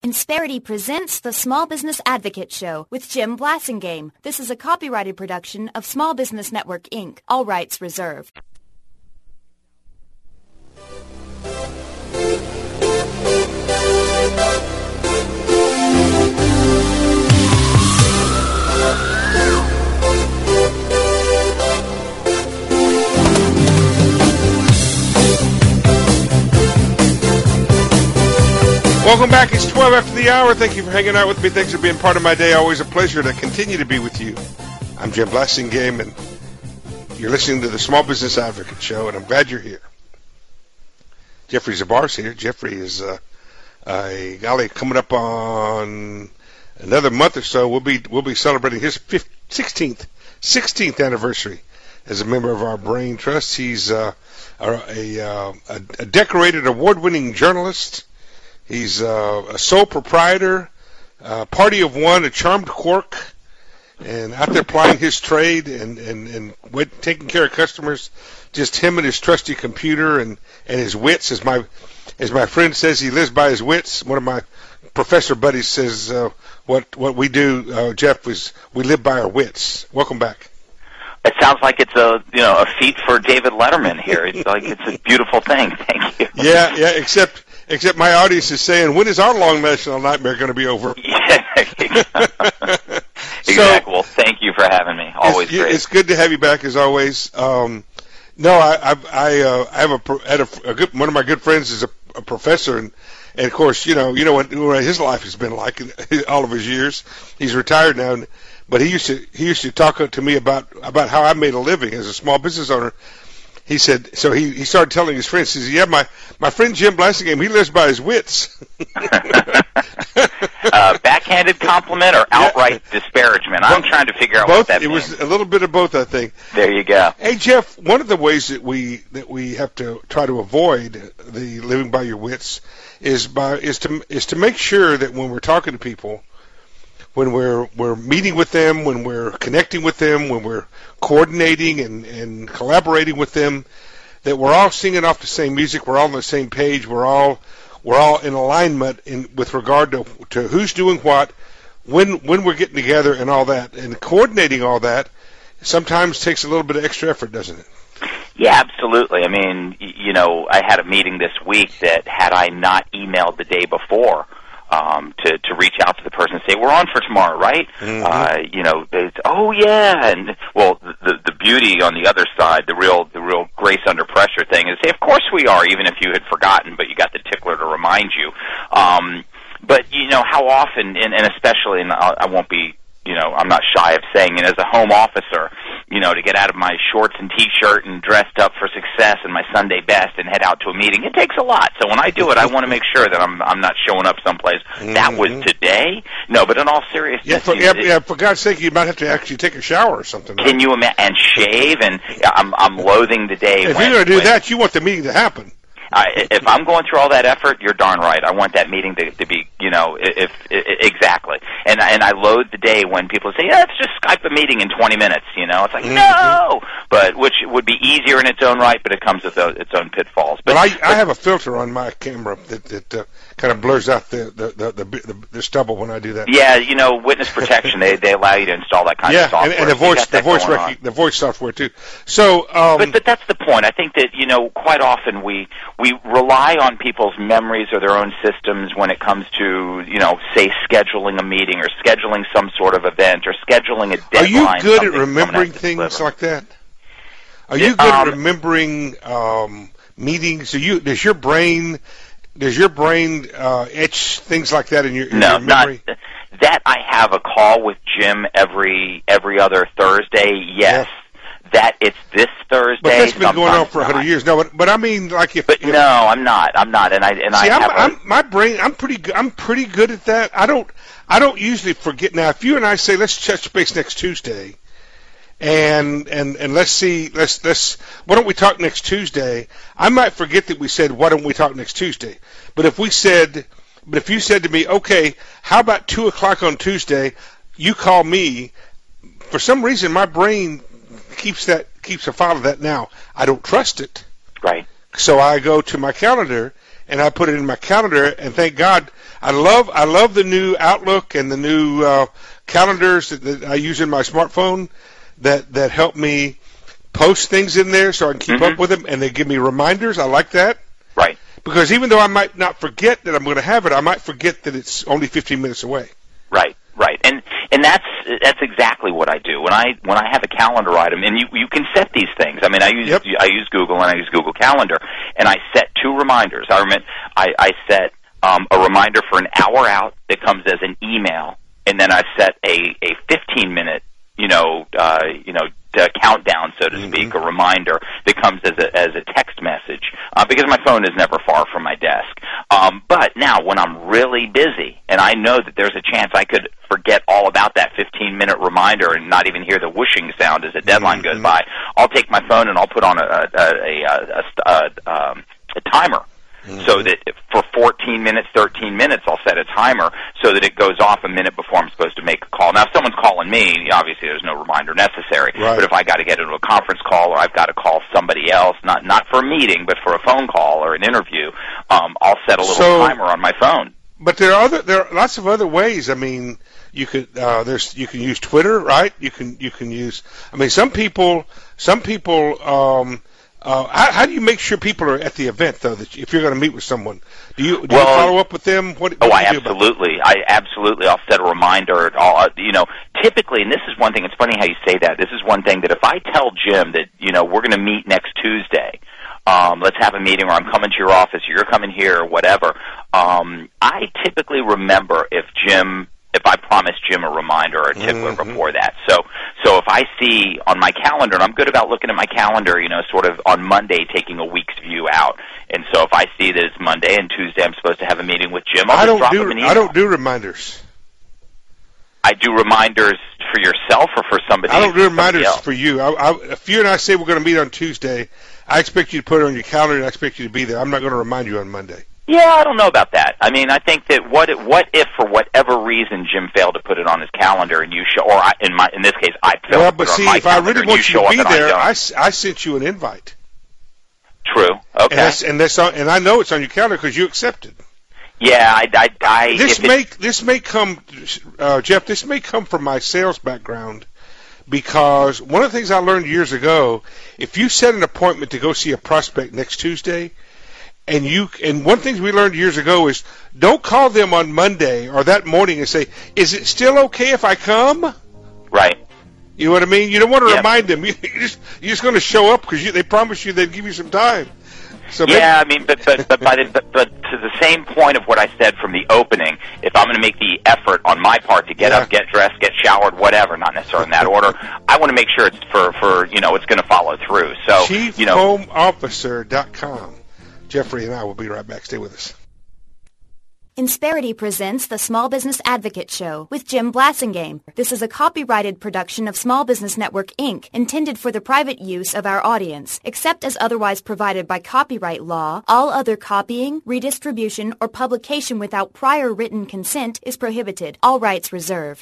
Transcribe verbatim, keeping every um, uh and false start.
Insperity presents the Small Business Advocate Show with Jim Blasingame. This is a copyrighted production of Small Business Network, Incorporated. All rights reserved. Welcome back. It's twelve after the hour. Thank you for hanging out with me. Thanks for being part of my day. Always a pleasure to continue to be with you. I'm Jim Blasingame, and you're listening to the Small Business Advocate Show, and I'm glad you're here. Jeffrey Zabar's here. Jeffrey is, uh, uh, golly, coming up on another month or so. We'll be we'll be celebrating his sixteenth sixteenth anniversary as a member of our Brain Trust. He's uh, a, a, a, a decorated, award-winning journalist. He's uh, a sole proprietor, uh, party of one, a charmed quirk, and out there plying his trade and, and, and wait, taking care of customers. Just him and his trusty computer and, and his wits. As my as my friend says, he lives by his wits. One of my professor buddies says uh, what what we do, uh, Jeff, is we live by our wits. Welcome back. It sounds like it's a you know a feat for David Letterman here. It's like it's a beautiful thing. Thank you. Yeah, yeah. Except. Except my audience is saying, when is our long national nightmare going to be over? Yeah, exactly. So, well, thank you for having me. Always it's, great. It's good to have you back, as always. Um, no, I I, I, uh, I have a, had a, a good, one of my good friends is a, a professor, and, and of course, you know, you know what, what his life has been like in all of his years. He's retired now, and, but he used to he used to talk to me about about how I made a living as a small business owner. He said, so he, he started telling his friends, he said, yeah, my, my friend Jim Blasingame, he lives by his wits. uh, backhanded compliment or outright yeah. disparagement? I'm both, trying to figure out both, what that it means. It was a little bit of both, I think. There you go. Hey, Jeff, one of the ways that we that we have to try to avoid the living by your wits is by is to is to make sure that when we're talking to people, when we're we're meeting with them, when we're connecting with them, when we're coordinating and, and collaborating with them, that we're all singing off the same music, we're all on the same page, we're all we're all in alignment in with regard to to who's doing what, when when we're getting together and all that, and coordinating all that sometimes takes a little bit of extra effort, doesn't it? Yeah, absolutely. I mean, you know, I had a meeting this week that had I not emailed the day before, Um, to, to reach out to the person and say, we're on for tomorrow, right? Mm-hmm. Uh, you know, it's, oh yeah, and well, the the beauty on the other side, the real the real grace under pressure thing is, say, of course we are, even if you had forgotten, but you got the tickler to remind you. Um, but you know, how often, and, and especially, and I, I won't be, you know, I'm not shy of saying it, as a home officer, you know, to get out of my shorts and T-shirt and dressed up for success and my Sunday best and head out to a meeting, it takes a lot. So when I do it, I want to make sure that I'm I'm not showing up someplace. Mm-hmm. That was today? No, but in all seriousness, yeah, for, yeah, yeah, for God's sake, you might have to actually take a shower or something. Right? Can you imagine? And shave, and I'm I'm loathing the day. If when, you're going to do when, that, you want the meeting to happen. Uh, if I'm going through all that effort, you're darn right. I want that meeting to, to be, you know, if, if exactly. And and I loathe the day when people say, yeah, let's just Skype a meeting in twenty minutes. You know, it's like mm-hmm. no, but which would be easier in its own right, but it comes with its own pitfalls. But well, I, but, I have a filter on my camera that that uh, kind of blurs out the the, the the the the stubble when I do that. Yeah, you know, witness protection. they they allow you to install that kind yeah, of software. Yeah, and, and the voice the voice rec- the voice software too. So, um, but but that's the point. I think that, you know, quite often we we rely on people's memories or their own systems when it comes to, you know, say scheduling a meeting or scheduling some sort of event or scheduling a deadline. Are you good at remembering things like that? Are you good um, at remembering um, meetings? Are you does your brain does your brain uh, etch things like that in your, in no, your memory? Not that. I have a call with Jim every every other Thursday. Yes. Yeah. That it's this Thursday. But that's been going on for a hundred years. No, but, but I mean, like if. But if, no, I'm not. I'm not, and I and see, I I'm, have. I'm, a, my brain. I'm pretty. Good, I'm pretty good at that. I don't. I don't usually forget. Now, if you and I say let's touch base next Tuesday, and and and let's see, let's let's. Why don't we talk next Tuesday? I might forget that we said why don't we talk next Tuesday. But if we said, but if you said to me, okay, how about two o'clock on Tuesday? You call me. For some reason, my brain keeps that keeps a file of that now. I don't trust it. Right. So I go to my calendar and I put it in my calendar. And thank God, I love I love the new Outlook and the new uh, calendars that, that I use in my smartphone that that help me post things in there so I can keep mm-hmm. up with them, and they give me reminders. I like that. Right. Because even though I might not forget that I'm going to have it, I might forget that it's only fifteen minutes away. Right, right, and and that's that's exactly what I do when I when I have a calendar item. And you you can set these things. I mean, I use yep. I use Google and I use Google Calendar, and I set two reminders. I remember I, I set um, a reminder for an hour out that comes as an email, and then I set a a fifteen minute you know uh, you know. Uh, countdown, so to mm-hmm. speak, a reminder that comes as a as a text message uh, because my phone is never far from my desk. Um, but now, when I'm really busy and I know that there's a chance I could forget all about that fifteen minute reminder and not even hear the whooshing sound as a deadline mm-hmm. goes by, I'll take my phone and I'll put on a a, a, a, a, a, um, a timer. Mm-hmm. So that for fourteen minutes, thirteen minutes, I'll set a timer so that it goes off a minute before I'm supposed to make a call. Now, if someone's calling me, obviously there's no reminder necessary. Right. But if I got to get into a conference call or I've got to call somebody else, not not for a meeting, but for a phone call or an interview, um, I'll set a little so, timer on my phone. But there are other there are lots of other ways. I mean, you could uh, there's you can use Twitter, right? You can you can use. I mean, some people some people. Um, Uh, how, how do you make sure people are at the event, though? That you, if you're going to meet with someone, do you do well, you follow up with them? What, what oh, do I you do absolutely, I absolutely. I'll set a reminder. I'll, uh, you know, typically, and this is one thing. It's funny how you say that. This is one thing that if I tell Jim that you know we're going to meet next Tuesday, um, let's have a meeting, or I'm coming to your office, or you're coming here, or whatever. Um, I typically remember if Jim. If I promise Jim a reminder or a tickler mm-hmm. before that. So so if I see on my calendar, and I'm good about looking at my calendar, you know, sort of on Monday taking a week's view out. And so if I see that it's Monday and Tuesday I'm supposed to have a meeting with Jim, I'll I just don't drop do, him an email. I don't do reminders. I do reminders for yourself or for somebody else? I don't do reminders for you. I, I, if you and I say we're going to meet on Tuesday, I expect you to put it on your calendar and I expect you to be there. I'm not going to remind you on Monday. Yeah, I don't know about that. I mean, I think that what if, what if for whatever reason Jim failed to put it on his calendar and you show, or I, in my in this case I failed well, to put but it see, on my if I calendar really and want you you show to be up there, I, I, I sent you an invite. True. Okay. And that's, and that's on, and I know it's on your calendar because you accepted. Yeah, I, I, I this if may this may come, uh, Jeff. This may come from my sales background. Because one of the things I learned years ago, if you set an appointment to go see a prospect next Tuesday, and you and one thing we learned years ago is don't call them on Monday or that morning and say, "Is it still okay if I come?" Right. You know what I mean? You don't want to yep. remind them. You just you're just going to show up because they promised you they'd give you some time. So yeah, maybe, I mean, but but but, by the, but but to the same point of what I said from the opening, if I'm going to make the effort on my part to get yeah. up, get dressed, get showered, whatever, not necessarily in that order, I want to make sure it's for for you know it's going to follow through. So chief you know, home officer dot com. Jeffrey and I will be right back. Stay with us. Insperity presents the Small Business Advocate Show with Jim Blasingame. This is a copyrighted production of Small Business Network, Incorporated, intended for the private use of our audience. Except as otherwise provided by copyright law, all other copying, redistribution, or publication without prior written consent is prohibited. All rights reserved.